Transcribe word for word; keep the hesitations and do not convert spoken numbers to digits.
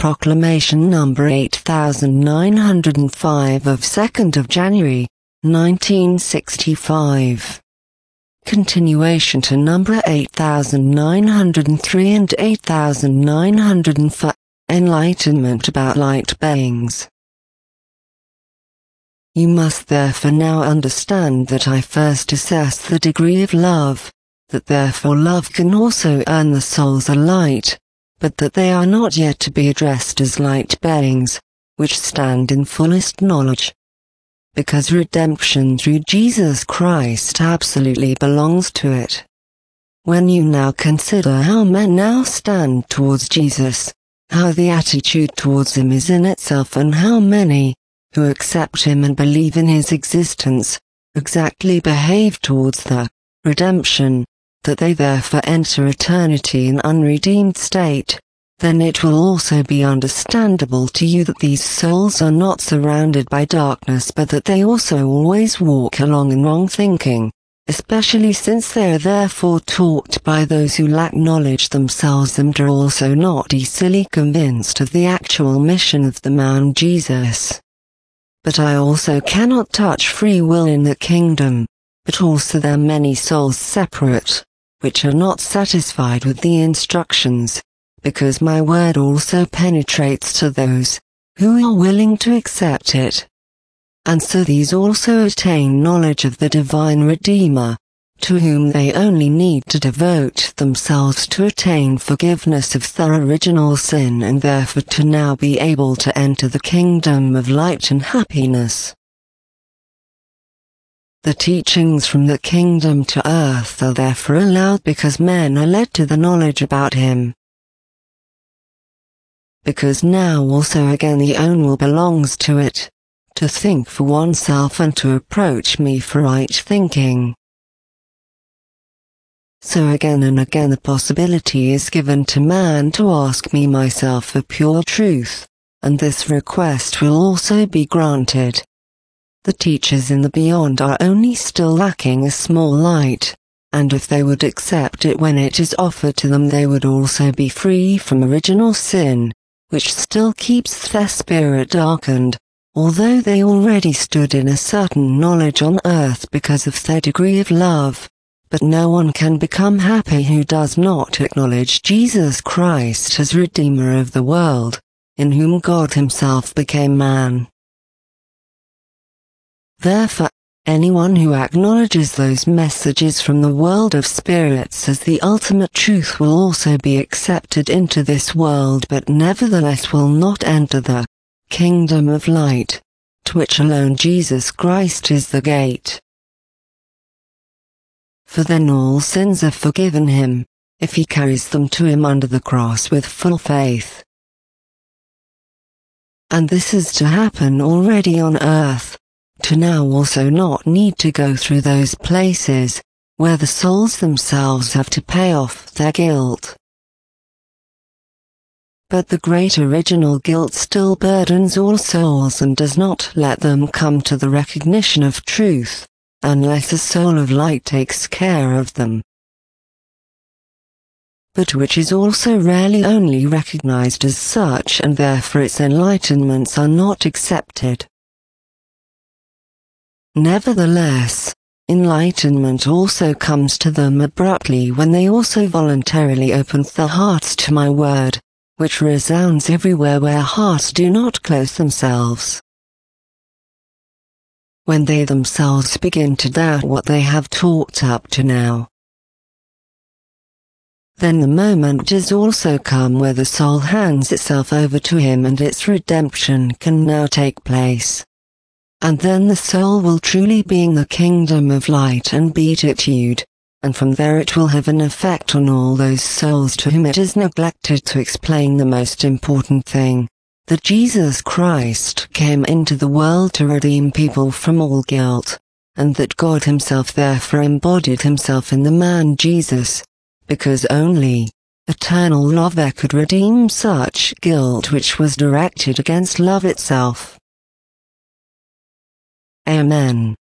Proclamation number eight thousand nine hundred five of second of January, nineteen sixty-five. Continuation to number eight thousand nine hundred three and eight thousand nine hundred four. Enlightenment about light beings. You must therefore now understand that I first assess the degree of love, that therefore love can also earn the souls a light, but that they are not yet to be addressed as light beings, which stand in fullest knowledge. Because redemption through Jesus Christ absolutely belongs to it. When you now consider how men now stand towards Jesus, how the attitude towards him is in itself, and how many, who accept him and believe in his existence, exactly behave towards the redemption, that they therefore enter eternity in unredeemed state, then it will also be understandable to you that these souls are not surrounded by darkness, but that they also always walk along in wrong thinking, especially since they are therefore taught by those who lack knowledge themselves and are also not easily convinced of the actual mission of the man Jesus. But I also cannot touch free will in the kingdom, but also there are many souls separate, which are not satisfied with the instructions, because my word also penetrates to those who are willing to accept it. And so these also attain knowledge of the divine Redeemer, to whom they only need to devote themselves to attain forgiveness of their original sin, and therefore to now be able to enter the kingdom of light and happiness. The teachings from the kingdom to earth are therefore allowed because men are led to the knowledge about him. Because now also again the own will belongs to it, to think for oneself and to approach me for right thinking. So again and again the possibility is given to man to ask me myself for pure truth, and this request will also be granted. The teachers in the beyond are only still lacking a small light, and if they would accept it when it is offered to them, they would also be free from original sin, which still keeps their spirit darkened, although they already stood in a certain knowledge on earth because of their degree of love. But no one can become happy who does not acknowledge Jesus Christ as Redeemer of the world, in whom God himself became man. Therefore, anyone who acknowledges those messages from the world of spirits as the ultimate truth will also be accepted into this world, but nevertheless will not enter the kingdom of light, to which alone Jesus Christ is the gate. For then all sins are forgiven him, if he carries them to him under the cross with full faith. And this is to happen already on earth, to now also not need to go through those places, where the souls themselves have to pay off their guilt. But the great original guilt still burdens all souls and does not let them come to the recognition of truth, unless a soul of light takes care of them. But which is also rarely only recognized as such, and therefore its enlightenments are not accepted. Nevertheless, enlightenment also comes to them abruptly when they also voluntarily open their hearts to my word, which resounds everywhere where hearts do not close themselves. When they themselves begin to doubt what they have taught up to now, then the moment is also come where the soul hands itself over to him and its redemption can now take place. And then the soul will truly be in the kingdom of light and beatitude, and from there it will have an effect on all those souls to whom it is neglected to explain the most important thing, that Jesus Christ came into the world to redeem people from all guilt, and that God himself therefore embodied himself in the man Jesus, because only eternal love could redeem such guilt which was directed against love itself. Amen.